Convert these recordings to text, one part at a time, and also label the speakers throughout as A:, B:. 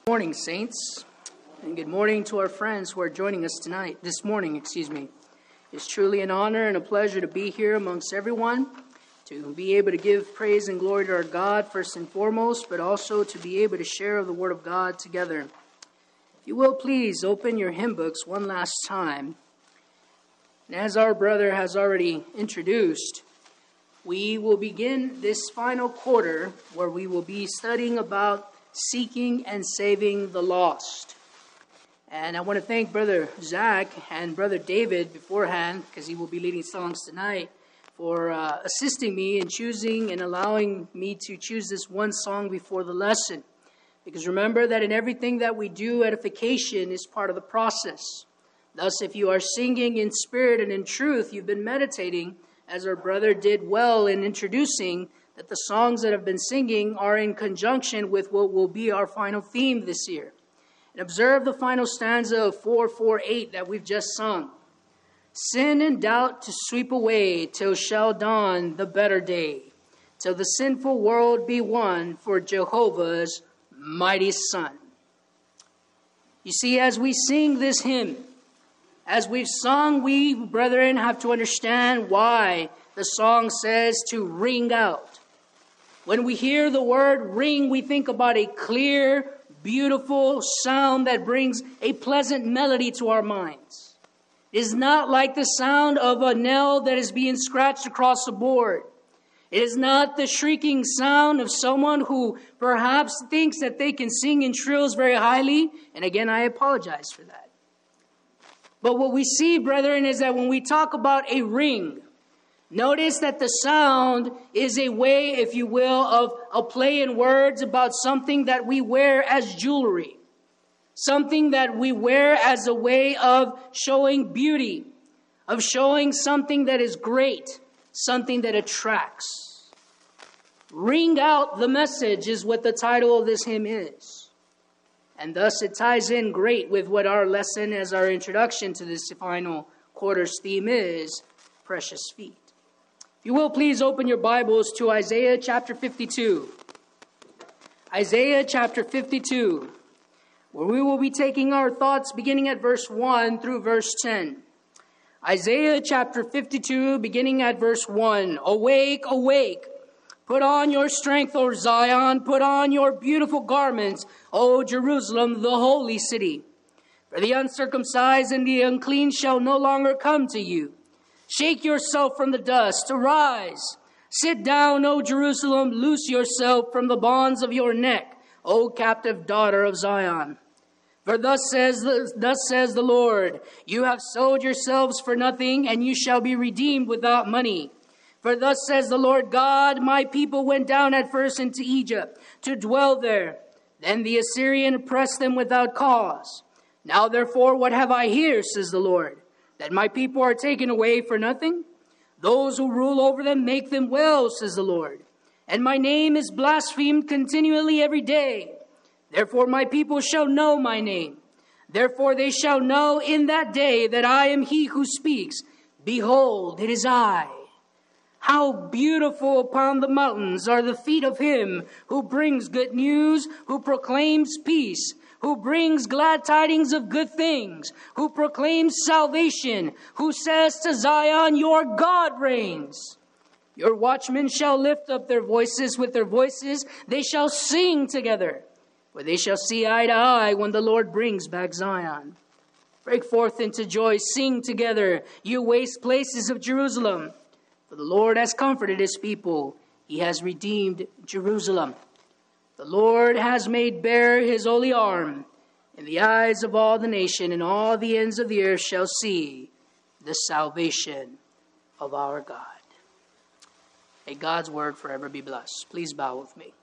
A: Good morning, saints, and good morning to our friends who are joining us this morning. It's truly an honor and a pleasure to be here amongst everyone, to be able to give praise and glory to our God first and foremost, but also to be able to share the Word of God together. If you will, please open your hymn books one last time. And as our brother has already introduced, we will begin this final quarter where we will be studying about seeking and saving the lost. And I want to thank Brother Zach and Brother David beforehand, because he will be leading songs tonight, for assisting me in choosing and allowing me to choose this one song before the lesson. Because remember that in everything that we do, edification is part of the process. Thus, if you are singing in spirit and in truth, you've been meditating, as our brother did well in introducing, that the songs that have been singing are in conjunction with what will be our final theme this year. And observe the final stanza of 448 that we've just sung. Sin and doubt to sweep away till shall dawn the better day, till the sinful world be won for Jehovah's mighty Son. You see, as we sing this hymn, as we've sung, we, brethren, have to understand why the song says to ring out. When we hear the word ring, we think about a clear, beautiful sound that brings a pleasant melody to our minds. It is not like the sound of a nail that is being scratched across the board. It is not the shrieking sound of someone who perhaps thinks that they can sing in trills very highly. And again, I apologize for that. But what we see, brethren, is that when we talk about a ring, notice that the sound is a way, if you will, of a play in words about something that we wear as jewelry. Something that we wear as a way of showing beauty, of showing something that is great, something that attracts. Ring out the message is what the title of this hymn is. And thus it ties in great with what our lesson as our introduction to this final quarter's theme is, Precious Feet. If you will, please open your Bibles to Isaiah chapter 52. Isaiah chapter 52, where we will be taking our thoughts beginning at verse 1 through verse 10. Isaiah chapter 52, beginning at verse 1. Awake, awake. Put on your strength, O Zion. Put on your beautiful garments, O Jerusalem, the holy city. For the uncircumcised and the unclean shall no longer come to you. Shake yourself from the dust, arise. Sit down, O Jerusalem, loose yourself from the bonds of your neck, O captive daughter of Zion. For thus says the Lord, you have sold yourselves for nothing, and you shall be redeemed without money. For thus says the Lord God, my people went down at first into Egypt to dwell there. Then the Assyrian oppressed them without cause. Now therefore, what have I here, says the Lord? That my people are taken away for nothing? Those who rule over them make them well, says the Lord. And my name is blasphemed continually every day. Therefore my people shall know my name. Therefore they shall know in that day that I am he who speaks. Behold, it is I. How beautiful upon the mountains are the feet of him who brings good news, who proclaims peace, who brings glad tidings of good things, who proclaims salvation, who says to Zion, your God reigns. Your watchmen shall lift up their voices with their voices. They shall sing together, for they shall see eye to eye when the Lord brings back Zion. Break forth into joy, sing together, you waste places of Jerusalem. For the Lord has comforted his people. He has redeemed Jerusalem. The Lord has made bare his holy arm. In the eyes of all the nation, and all the ends of the earth shall see the salvation of our God. May God's word forever be blessed. Please bow with me.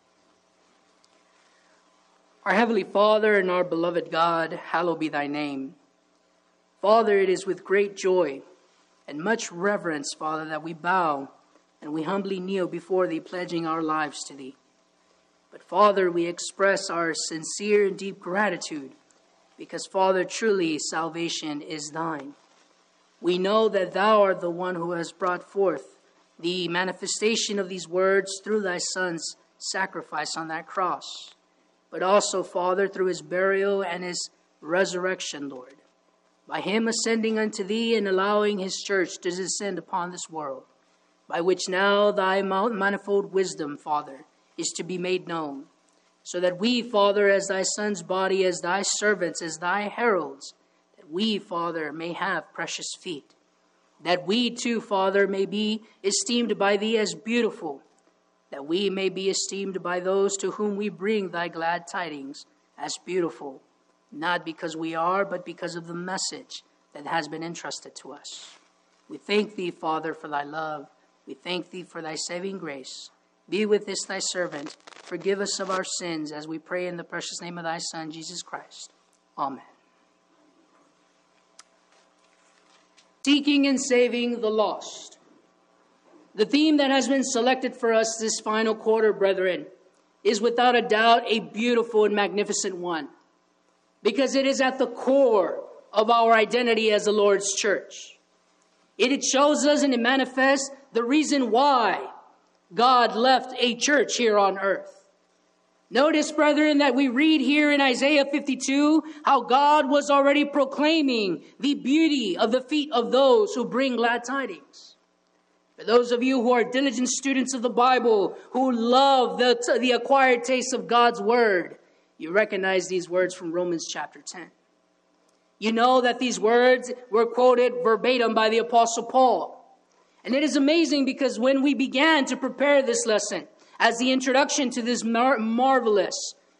A: Our Heavenly Father and our beloved God, hallowed be thy name. Father, it is with great joy and much reverence, Father, that we bow and we humbly kneel before thee, pledging our lives to thee. But Father, we express our sincere and deep gratitude because, Father, truly salvation is thine. We know that thou art the one who has brought forth the manifestation of these words through thy Son's sacrifice on that cross. but also, Father, through his burial and his resurrection, Lord, by him ascending unto thee and allowing his church to descend upon this world, by which now thy manifold wisdom, Father, is to be made known, so that we, Father, as thy Son's body, as thy servants, as thy heralds, that we, Father, may have precious feet, that we too, Father, may be esteemed by thee as beautiful, that we may be esteemed by those to whom we bring thy glad tidings as beautiful, not because we are, but because of the message that has been entrusted to us. We thank thee, Father, for thy love. We thank thee for thy saving grace. Be with this thy servant. Forgive us of our sins as we pray in the precious name of thy Son, Jesus Christ. Amen. Seeking and saving the lost. The theme that has been selected for us this final quarter, brethren, is without a doubt a beautiful and magnificent one, because it is at the core of our identity as the Lord's church. It shows us and it manifests the reason why God left a church here on earth. Notice, brethren, that we read here in Isaiah 52 how God was already proclaiming the beauty of the feet of those who bring glad tidings. For those of you who are diligent students of the Bible, who love the acquired taste of God's word, you recognize these words from Romans chapter 10. You know that these words were quoted verbatim by the Apostle Paul. And it is amazing because when we began to prepare this lesson as the introduction to this marvelous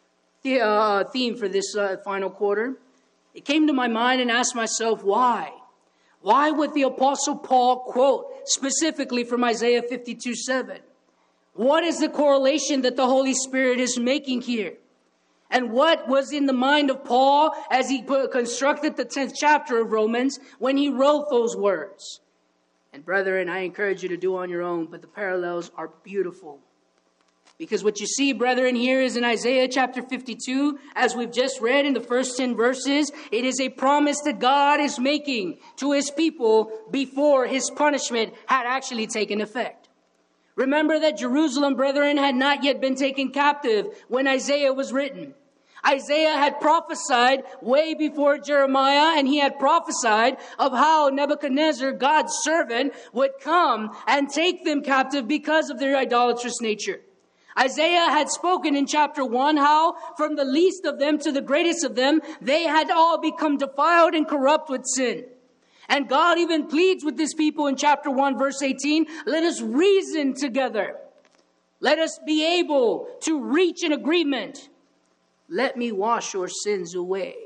A: theme for this final quarter, it came to my mind and asked myself, why? Why would the Apostle Paul quote specifically from Isaiah 52:7? What is the correlation that the Holy Spirit is making here? And what was in the mind of Paul as he constructed the 10th chapter of Romans when he wrote those words? And brethren, I encourage you to do on your own, but the parallels are beautiful. Because what you see, brethren, here is in Isaiah chapter 52, as we've just read in the first 10 verses, it is a promise that God is making to his people before his punishment had actually taken effect. Remember that Jerusalem, brethren, had not yet been taken captive when Isaiah was written. Isaiah had prophesied way before Jeremiah, and he had prophesied of how Nebuchadnezzar, God's servant, would come and take them captive because of their idolatrous nature. Isaiah had spoken in chapter 1 how from the least of them to the greatest of them, they had all become defiled and corrupt with sin. And God even pleads with this people in chapter 1, verse 18, let us reason together. Let us be able to reach an agreement. Let me wash your sins away.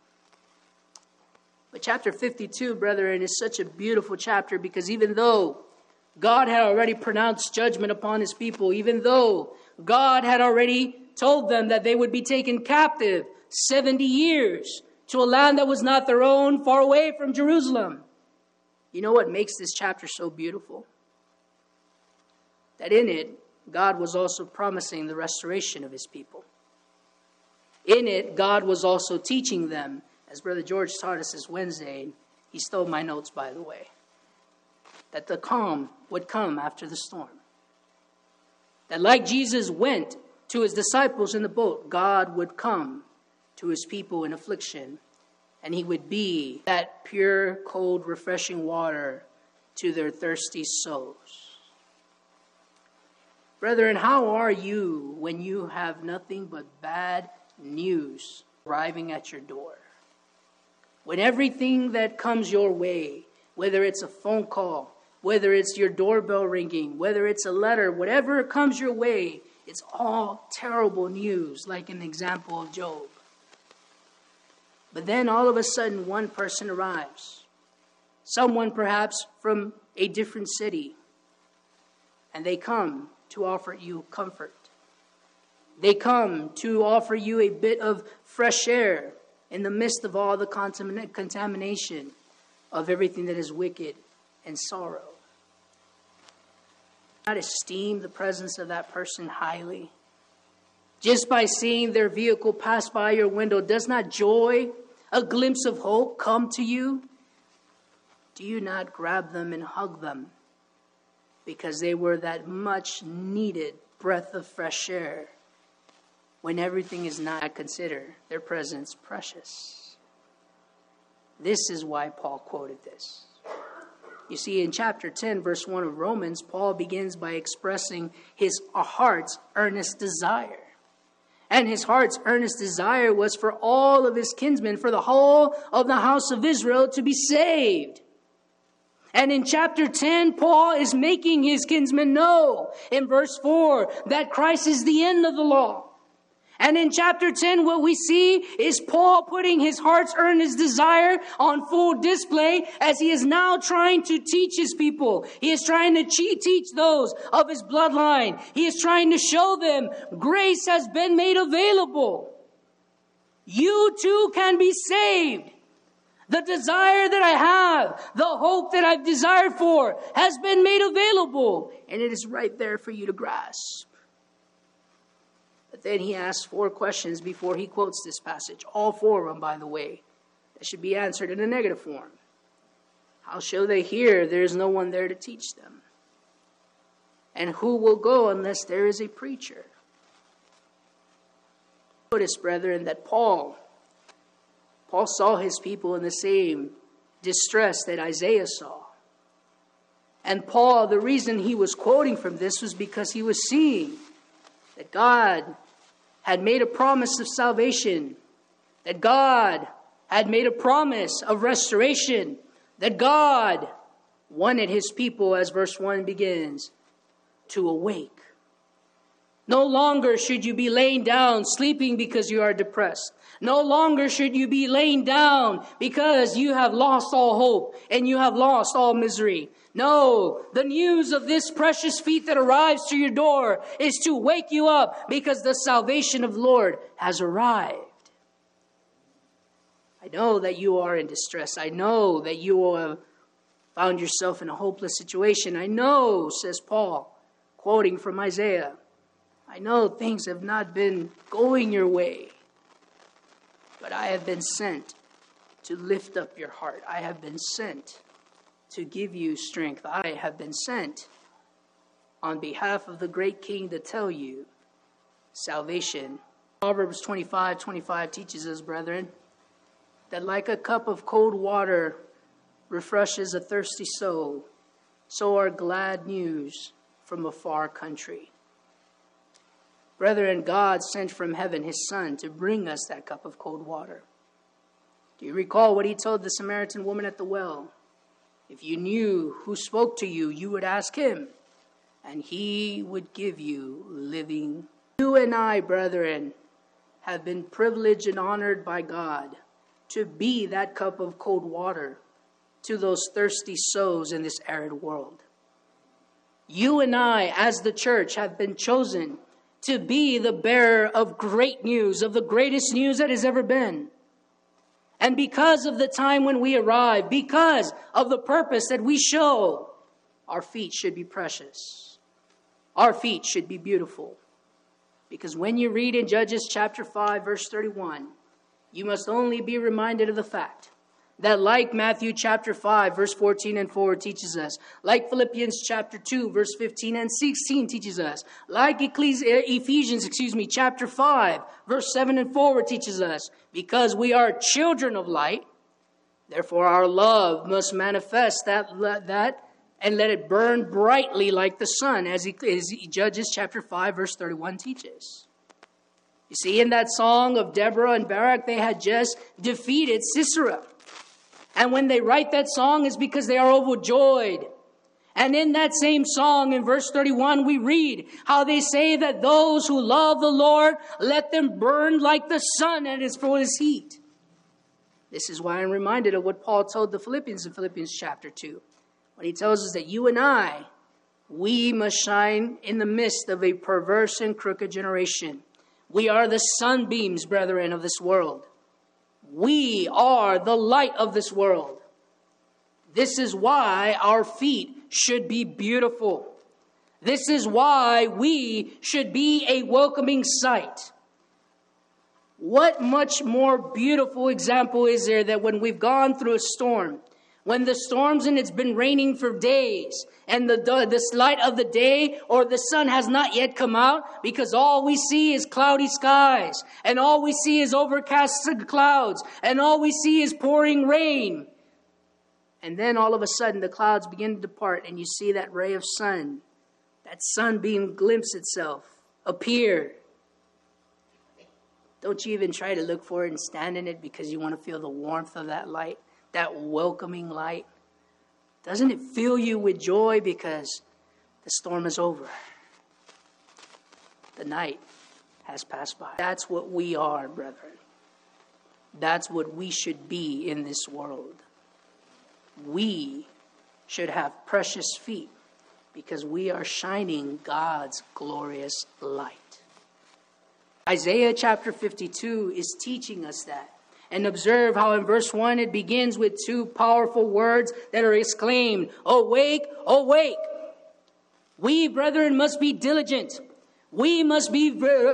A: But chapter 52, brethren, is such a beautiful chapter because even though God had already pronounced judgment upon his people, even though God had already told them that they would be taken captive 70 years to a land that was not their own, far away from Jerusalem. You know what makes this chapter so beautiful? That in it, God was also promising the restoration of his people. In it, God was also teaching them, as Brother George taught us this Wednesday. He stole my notes, by the way. That the calm would come after the storm. That like Jesus went to his disciples in the boat, God would come to his people in affliction. And he would be that pure, cold, refreshing water to their thirsty souls. Brethren, how are you when you have nothing but bad news arriving at your door? When everything that comes your way, whether it's a phone call, whether it's your doorbell ringing, whether it's a letter, whatever comes your way, it's all terrible news, like an example of Job. But then all of a sudden, one person arrives. Someone perhaps from a different city. And they come to offer you comfort. They come to offer you a bit of fresh air in the midst of all the contamination of everything that is wicked and sorrow. Not esteem the presence of that person highly. Just by seeing their vehicle pass by your window, does not joy, a glimpse of hope, come to you? Do you not grab them and hug them? Because they were that much needed breath of fresh air when everything is not. I consider their presence precious. This is why Paul quoted this. You see, in chapter 10, verse 1 of Romans, Paul begins by expressing his heart's earnest desire. And his heart's earnest desire was for all of his kinsmen, for the whole of the house of Israel to be saved. And in chapter 10, Paul is making his kinsmen know in verse 4 that Christ is the end of the law. And in chapter 10, what we see is Paul putting his heart's earnest desire on full display as he is now trying to teach his people. He is trying to teach those of his bloodline. He is trying to show them grace has been made available. You too can be saved. The desire that I have, the hope that I've desired for, has been made available. And it is right there for you to grasp. But then he asks 4 questions before he quotes this passage. All 4 of them, by the way, that should be answered in a negative form. How shall they hear? There is no one there to teach them. And who will go unless there is a preacher? Notice, brethren, that Paul saw his people in the same distress that Isaiah saw. And Paul, the reason he was quoting from this was because he was seeing that God had made a promise of salvation, that God had made a promise of restoration, that God wanted his people, as verse 1 begins, to awake. No longer should you be laying down sleeping because you are depressed. No longer should you be laying down because you have lost all hope and you have lost all misery. No, the news of this precious feast that arrives to your door is to wake you up because the salvation of the Lord has arrived. I know that you are in distress. I know that you have found yourself in a hopeless situation. I know, says Paul, quoting from Isaiah, I know things have not been going your way, but I have been sent to lift up your heart. I have been sent to give you strength. I have been sent on behalf of the great King to tell you salvation. Proverbs 25:25 teaches us, brethren, that like a cup of cold water refreshes a thirsty soul, so are glad news from a far country. Brethren, God sent from heaven his Son to bring us that cup of cold water. Do you recall what he told the Samaritan woman at the well? If you knew who spoke to you, you would ask him, and he would give you living. You and I, brethren, have been privileged and honored by God to be that cup of cold water to those thirsty souls in this arid world. You and I, as the church, have been chosen to be the bearer of great news, of the greatest news that has ever been. And because of the time when we arrive, because of the purpose that we show, our feet should be precious. Our feet should be beautiful. Because when you read in Judges chapter 5, verse 31, you must only be reminded of the fact that like Matthew chapter 5, verse 14 and 4 teaches us, like Philippians chapter 2, verse 15 and 16 teaches us, like Ephesians chapter 5, verse 7 and 4 teaches us, because we are children of light, therefore our love must manifest that and let it burn brightly like the sun, as Judges chapter 5, verse 31 teaches. You see, in that song of Deborah and Barak, they had just defeated Sisera. And when they write that song, it's because they are overjoyed. And in that same song, in verse 31, we read how they say that those who love the Lord, let them burn like the sun and its full heat. This is why I'm reminded of what Paul told the Philippians in Philippians chapter 2. When he tells us that you and I, we must shine in the midst of a perverse and crooked generation. We are the sunbeams, brethren, of this world. We are the light of this world. This is why our feet should be beautiful. This is why we should be a welcoming sight. What much more beautiful example is there that when we've gone through a storm, When the storms and it's been raining for days, and the light of the day or the sun has not yet come out, because all we see is cloudy skies, and all we see is overcast clouds, and all we see is pouring rain. And then all of a sudden the clouds begin to depart, and you see that ray of sun, that sunbeam glimpse itself appear. Don't you even try to look for it and stand in it because you want to feel the warmth of that light, that welcoming light? Doesn't it fill you with joy because the storm is over? The night has passed by. That's what we are, brethren. That's what we should be in this world. We should have precious feet because we are shining God's glorious light. Isaiah chapter 52 is teaching us that. And observe how in verse 1 it begins with two powerful words that are exclaimed, "Awake, awake." We, brethren, must be diligent. We must be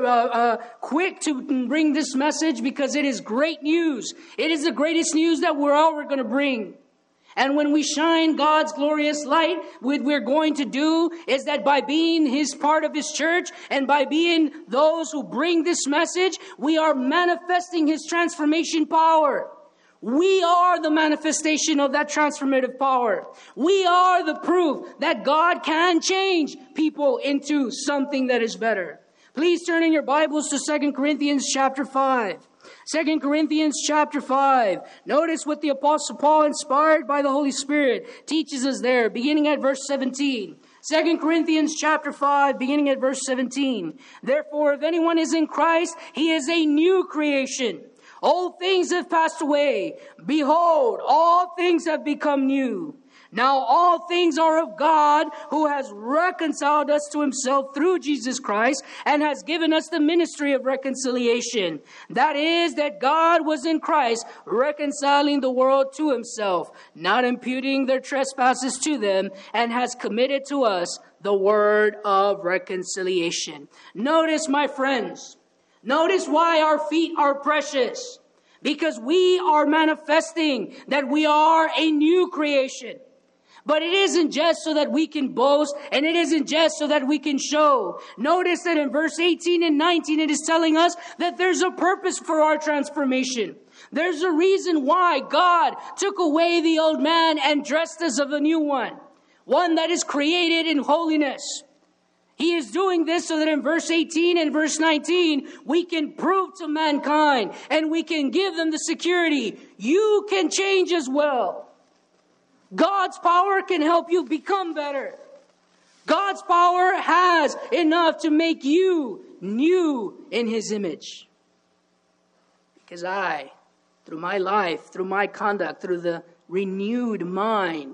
A: quick to bring this message because it is great news. It is the greatest news that we're ever going to bring. And when we shine God's glorious light, what we're going to do is that by being His part of His church and by being those who bring this message, we are manifesting His transformation power. We are the manifestation of that transformative power. We are the proof that God can change people into something that is better. Please turn in your Bibles to 2 Corinthians chapter 5. 2 Corinthians chapter 5. Notice what the Apostle Paul, inspired by the Holy Spirit, teaches us there, beginning at verse 17. 2 Corinthians chapter 5, beginning at verse 17. Therefore, if anyone is in Christ, he is a new creation. Old things have passed away. Behold, all things have become new. Now all things are of God, who has reconciled us to Himself through Jesus Christ and has given us the ministry of reconciliation. That is, that God was in Christ reconciling the world to Himself, not imputing their trespasses to them, and has committed to us the word of reconciliation. Notice, my friends, notice why our feet are precious. Because we are manifesting that we are a new creation. But it isn't just so that we can boast, and it isn't just so that we can show. Notice that in verse 18 and 19, it is telling us that there's a purpose for our transformation. There's a reason why God took away the old man and dressed us of a new one that is created in holiness. He is doing this so that in verse 18 and verse 19, we can prove to mankind and we can give them the security. You can change as well. God's power can help you become better. God's power has enough to make you new in His image. Because I, through my life, through my conduct, through the renewed mind,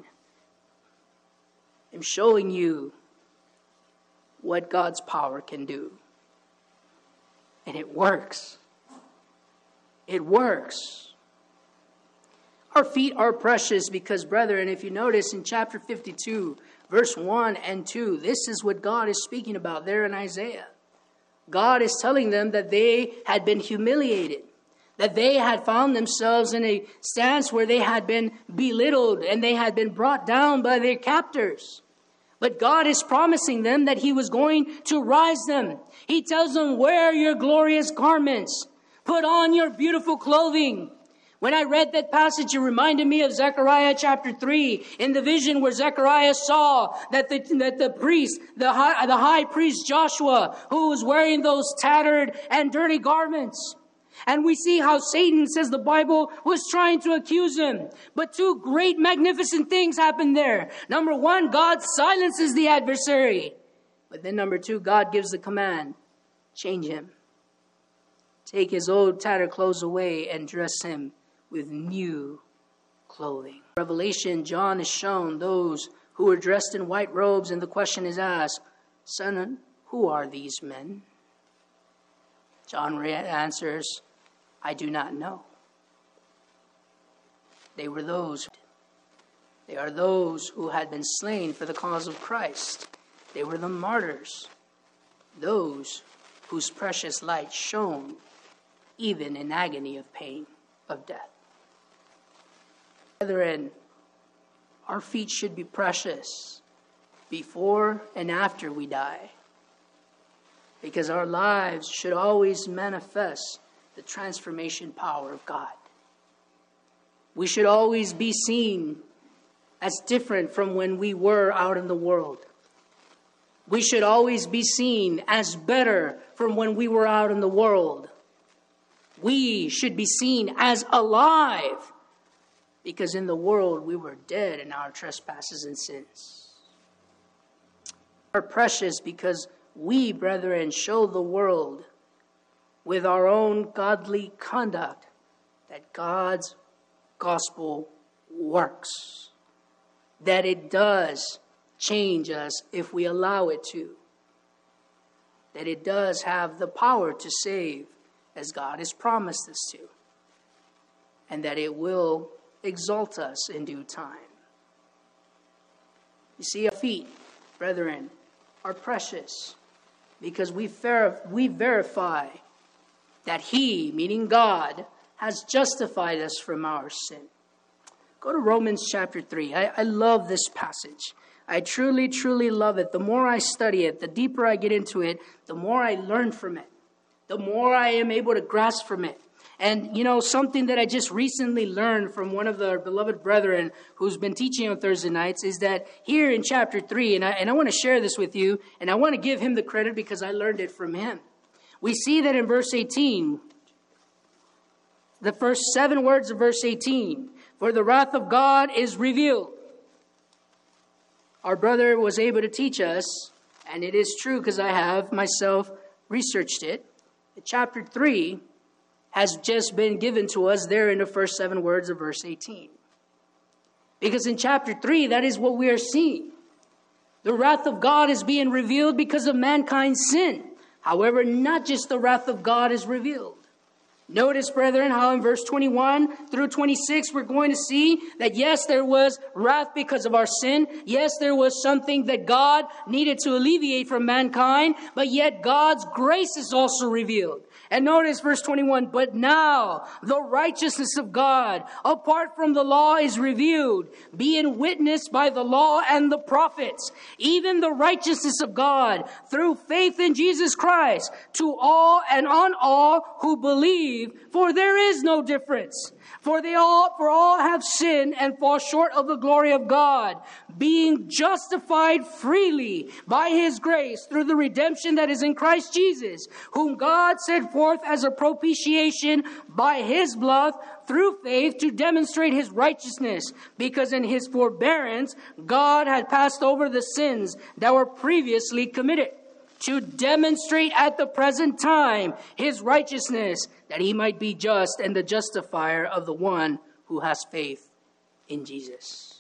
A: am showing you what God's power can do. And it works. It works. Our feet are precious because, brethren, if you notice in chapter 52, verse 1 and 2, this is what God is speaking about there in Isaiah. God is telling them that they had been humiliated, that they had found themselves in a stance where they had been belittled and they had been brought down by their captors. But God is promising them that He was going to rise them. He tells them, wear your glorious garments, put on your beautiful clothing. When I read that passage, it reminded me of Zechariah chapter 3, in the vision where Zechariah saw that the priest, the high priest Joshua, who was wearing those tattered and dirty garments. And we see how Satan, says the Bible, was trying to accuse him. But two great magnificent things happened there. Number one, God silences the adversary. But then number two, God gives the command, change him. Take his old tattered clothes away and dress him with new clothing. Revelation, John is shown those who are dressed in white robes, and the question is asked, Son, who are these men? John answers, I do not know. They are those who had been slain for the cause of Christ. They were the martyrs, those whose precious light shone even in agony of pain, of death. Brethren, our feet should be precious before and after we die, because our lives should always manifest the transformation power of God. We should always be seen as different from when we were out in the world. We should always be seen as better from when we were out in the world. We should be seen as alive, because in the world we were dead in our trespasses and sins. We are precious because we, brethren, show the world with our own godly conduct that God's gospel works, that it does change us if we allow it to, that it does have the power to save as God has promised us to, and that it will exalt us in due time. You see, our feet, brethren, are precious because we verify that He, meaning God, has justified us from our sin. Go to Romans chapter 3. I love this passage. I truly, truly love it. The more I study it, the deeper I get into it, the more I learn from it, the more I am able to grasp from it. And, something that I just recently learned from one of the beloved brethren who's been teaching on Thursday nights is that here in chapter 3, and I want to share this with you, and I want to give him the credit because I learned it from him. We see that in verse 18, the first 7 words of verse 18, for the wrath of God is revealed. Our brother was able to teach us, and it is true because I have myself researched it. Chapter 3 has just been given to us there in the first 7 words of verse 18. Because in chapter 3, that is what we are seeing. The wrath of God is being revealed because of mankind's sin. However, not just the wrath of God is revealed. Notice, brethren, how in verse 21 through 26, we're going to see that yes, there was wrath because of our sin. Yes, there was something that God needed to alleviate from mankind, but yet God's grace is also revealed. And notice verse 21, but now the righteousness of God apart from the law is revealed, being witnessed by the law and the prophets, even the righteousness of God through faith in Jesus Christ to all and on all who believe, for there is no difference. For all have sinned and fall short of the glory of God, being justified freely by His grace through the redemption that is in Christ Jesus, whom God set forth as a propitiation by His blood through faith to demonstrate His righteousness, because in His forbearance God had passed over the sins that were previously committed, to demonstrate at the present time His righteousness, that He might be just and the justifier of the one who has faith in Jesus.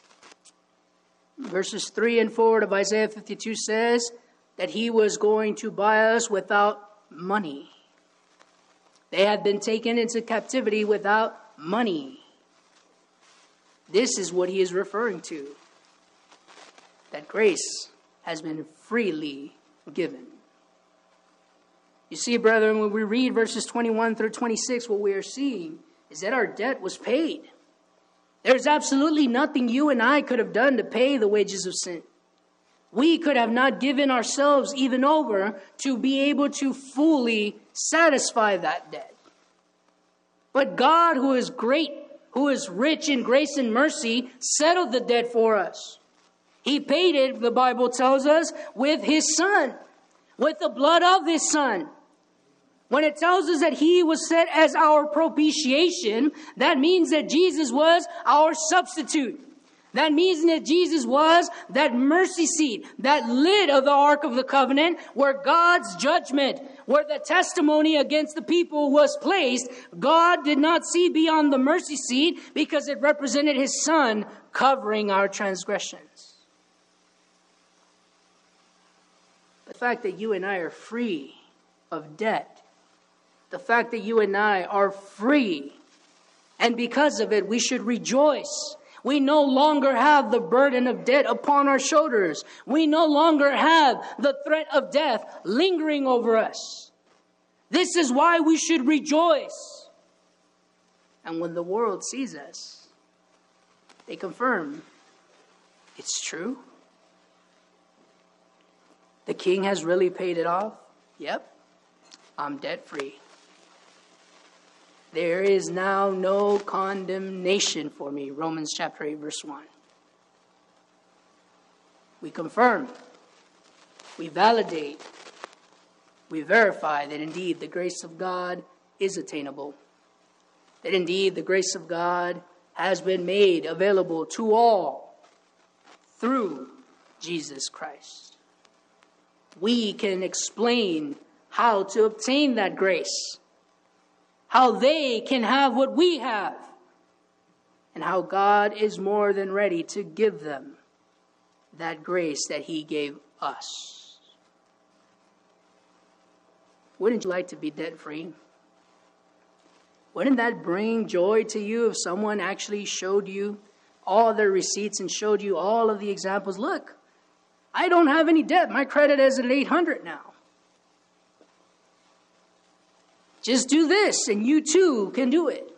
A: Verses 3 and 4 of Isaiah 52 says that He was going to buy us without money. They had been taken into captivity without money. This is what He is referring to, that grace has been freely given. You see, brethren, when we read verses 21 through 26, what we are seeing is that our debt was paid. There's absolutely nothing you and I could have done to pay the wages of sin. We could have not given ourselves even over to be able to fully satisfy that debt. But God, who is great, who is rich in grace and mercy, settled the debt for us. He paid it, the Bible tells us, with His Son, with the blood of His Son. When it tells us that He was set as our propitiation, that means that Jesus was our substitute. That means that Jesus was that mercy seat, that lid of the Ark of the Covenant, where God's judgment, where the testimony against the people was placed. God did not see beyond the mercy seat because it represented His Son covering our transgressions. The fact that you and I are free of debt, the fact that you and I are free, and because of it, we should rejoice. We no longer have the burden of debt upon our shoulders. We no longer have the threat of death lingering over us. This is why we should rejoice. And when the world sees us, they confirm It's true. The King has really paid it off. Yep, I'm debt-free. There is now no condemnation for me. Romans chapter 8, verse 1. We confirm, we validate, we verify that indeed the grace of God is attainable. That indeed the grace of God has been made available to all through Jesus Christ. We can explain how to obtain that grace, how they can have what we have, and how God is more than ready to give them that grace that He gave us. Wouldn't you like to be debt-free? Wouldn't that bring joy to you if someone actually showed you all their receipts and showed you all of the examples? Look, I don't have any debt. My credit is at 800 now. Just do this and you too can do it.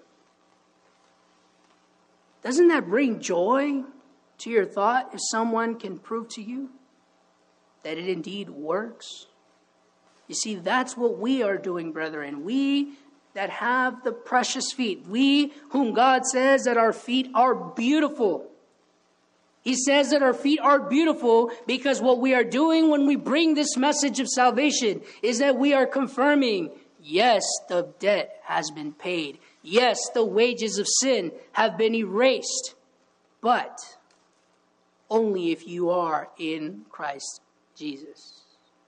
A: Doesn't that bring joy to your thought if someone can prove to you that it indeed works? You see, that's what we are doing, brethren. We that have the precious feet, we whom God says that our feet are beautiful. He says that our feet are beautiful because what we are doing when we bring this message of salvation is that we are confirming, yes, the debt has been paid. Yes, the wages of sin have been erased. But only if you are in Christ Jesus.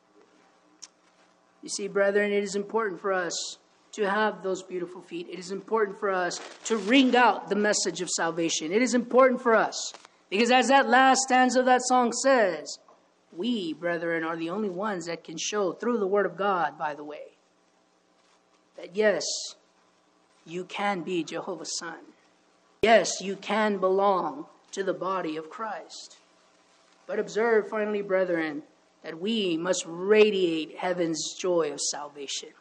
A: You see, brethren, it is important for us to have those beautiful feet. It is important for us to ring out the message of salvation. It is important for us because as that last stanza of that song says, we, brethren, are the only ones that can show through the Word of God, by the way, that yes, you can be Jehovah's son. Yes, you can belong to the body of Christ. But observe, finally, brethren, that we must radiate heaven's joy of salvation.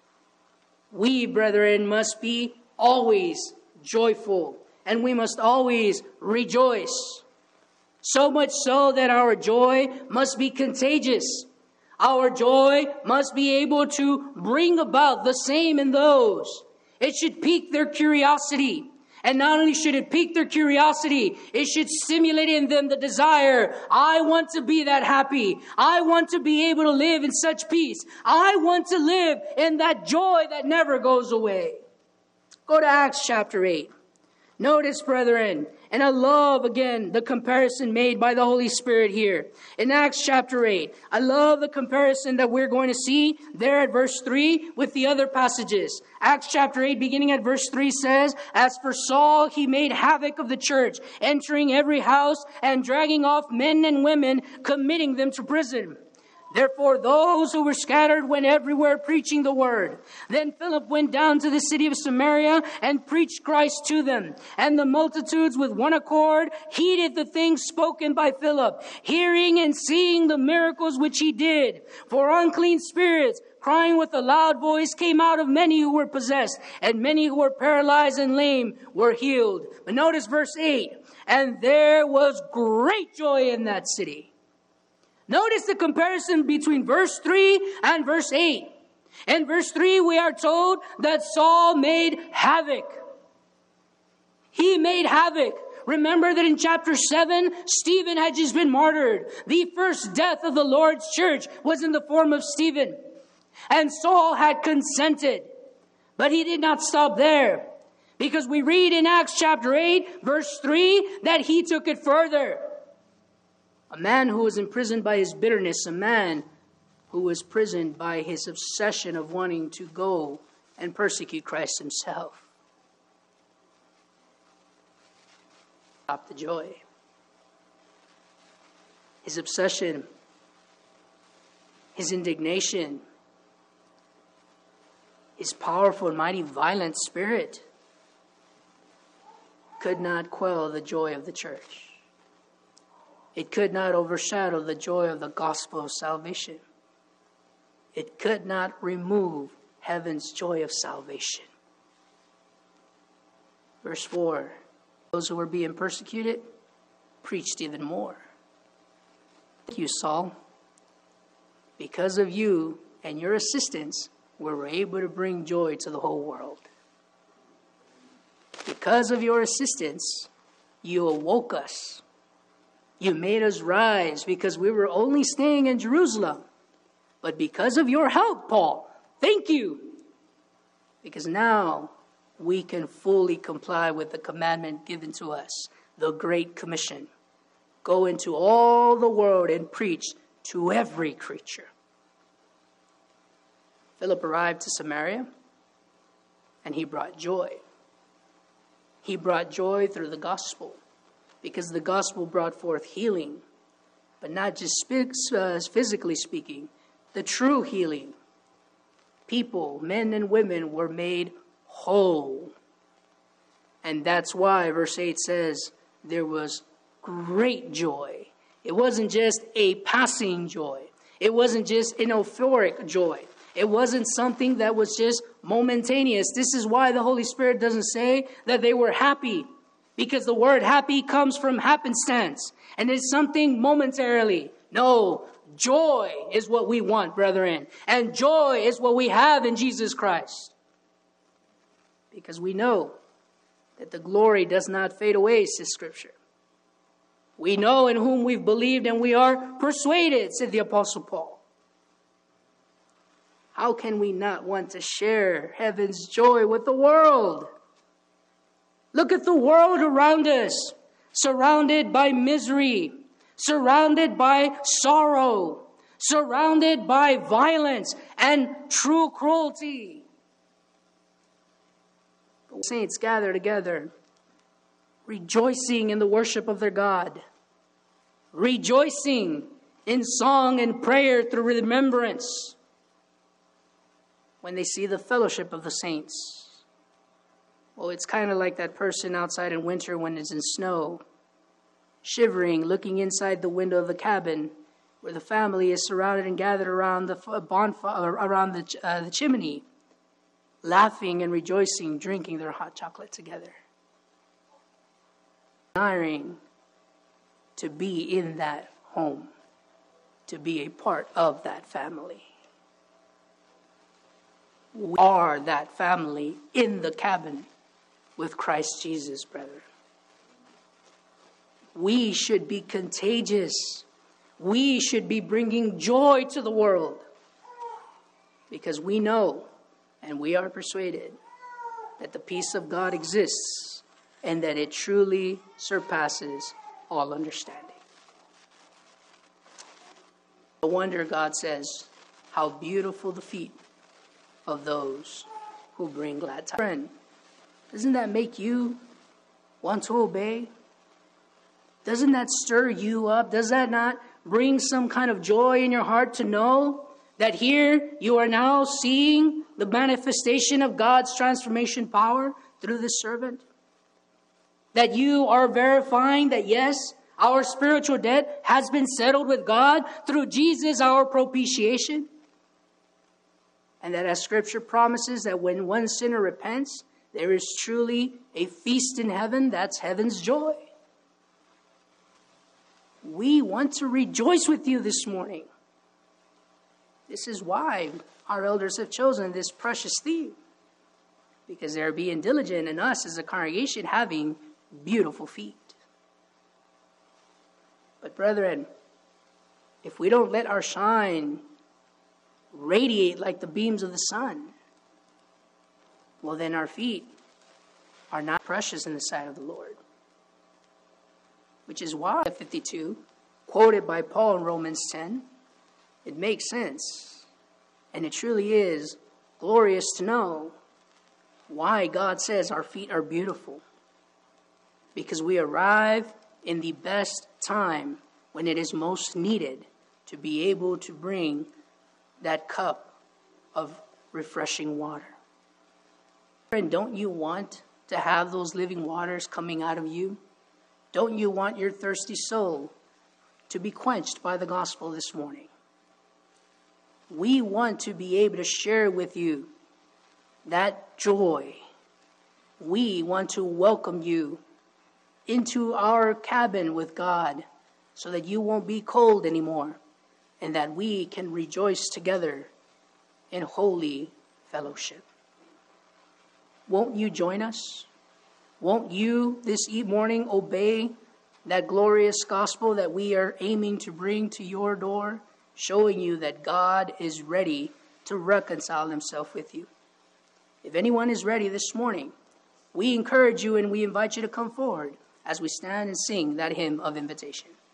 A: We, brethren, must be always joyful, and we must always rejoice. So much so that our joy must be contagious. Our joy must be able to bring about the same in those. It should pique their curiosity. And not only should it pique their curiosity, it should stimulate in them the desire. I want to be that happy. I want to be able to live in such peace. I want to live in that joy that never goes away. Go to Acts chapter 8. Notice, brethren, and I love, again, the comparison made by the Holy Spirit here. In Acts chapter 8, I love the comparison that we're going to see there at verse 3 with the other passages. Acts chapter 8, beginning at verse 3 says, as for Saul, he made havoc of the church, entering every house and dragging off men and women, committing them to prison. Therefore, those who were scattered went everywhere preaching the word. Then Philip went down to the city of Samaria and preached Christ to them. And the multitudes with one accord heeded the things spoken by Philip, hearing and seeing the miracles which he did. For unclean spirits, crying with a loud voice, came out of many who were possessed, and many who were paralyzed and lame were healed. But notice verse 8, and there was great joy in that city. Notice the comparison between verse 3 and verse 8. In verse 3, we are told that Saul made havoc. He made havoc. Remember that in chapter 7, Stephen had just been martyred. The first death of the Lord's church was in the form of Stephen. And Saul had consented. But he did not stop there. Because we read in Acts chapter 8, verse 3, that he took it further. A man who was imprisoned by his bitterness, a man who was imprisoned by his obsession of wanting to go and persecute Christ himself. Stop the joy. His obsession, his indignation, his powerful and mighty violent spirit could not quell the joy of the church. It could not overshadow the joy of the gospel of salvation. It could not remove heaven's joy of salvation. Verse 4, those who were being persecuted preached even more. Thank you, Saul. Because of you and your assistance, we were able to bring joy to the whole world. Because of your assistance, you awoke us. You made us rise because we were only staying in Jerusalem. But because of your help, Paul, thank you. Because now we can fully comply with the commandment given to us, the Great Commission. Go into all the world and preach to every creature. Philip arrived to Samaria, and he brought joy. He brought joy through the gospel, because the gospel brought forth healing, but not just physically speaking, the true healing. People, men and women, were made whole. And that's why verse 8 says there was great joy. It wasn't just a passing joy. It wasn't just an euphoric joy. It wasn't something that was just momentaneous. This is why the Holy Spirit doesn't say that they were happy, because the word happy comes from happenstance, and it's something momentarily. No, joy is what we want, brethren, and joy is what we have in Jesus Christ. Because we know that the glory does not fade away, says Scripture. We know in whom we've believed, and we are persuaded, said the Apostle Paul. How can we not want to share heaven's joy with the world? Look at the world around us, surrounded by misery, surrounded by sorrow, surrounded by violence and true cruelty. The saints gather together, rejoicing in the worship of their God, rejoicing in song and prayer through remembrance. When they see the fellowship of the saints, well, it's kind of like that person outside in winter when it's in snow, shivering, looking inside the window of the cabin where the family is surrounded and gathered around the bonfire, around the chimney, laughing and rejoicing, drinking their hot chocolate together. Desiring to be in that home, to be a part of that family. We are that family in the cabin with Christ Jesus, brethren. We should be contagious. We should be bringing joy to the world, because we know and we are persuaded that the peace of God exists and that it truly surpasses all understanding. No wonder God says, how beautiful the feet of those who bring glad tidings. Friend, doesn't that make you want to obey? Doesn't that stir you up? Does that not bring some kind of joy in your heart to know that here you are now seeing the manifestation of God's transformation power through this servant? That you are verifying that yes, our spiritual debt has been settled with God through Jesus, our propitiation? And that as Scripture promises that when one sinner repents, there is truly a feast in heaven. That's heaven's joy. We want to rejoice with you this morning. This is why our elders have chosen this precious theme, because they're being diligent in us as a congregation having beautiful feet. But brethren, if we don't let our shine radiate like the beams of the sun, well, then our feet are not precious in the sight of the Lord. Which is why 52, quoted by Paul in Romans 10, it makes sense. And it truly is glorious to know why God says our feet are beautiful. Because we arrive in the best time when it is most needed to be able to bring that cup of refreshing water. Friend, don't you want to have those living waters coming out of you? Don't you want your thirsty soul to be quenched by the gospel this morning? We want to be able to share with you that joy. We want to welcome you into our cabin with God, so that you won't be cold anymore, and that we can rejoice together in holy fellowship. Won't you join us? Won't you this morning obey that glorious gospel that we are aiming to bring to your door, showing you that God is ready to reconcile himself with you? If anyone is ready this morning, we encourage you and we invite you to come forward as we stand and sing that hymn of invitation.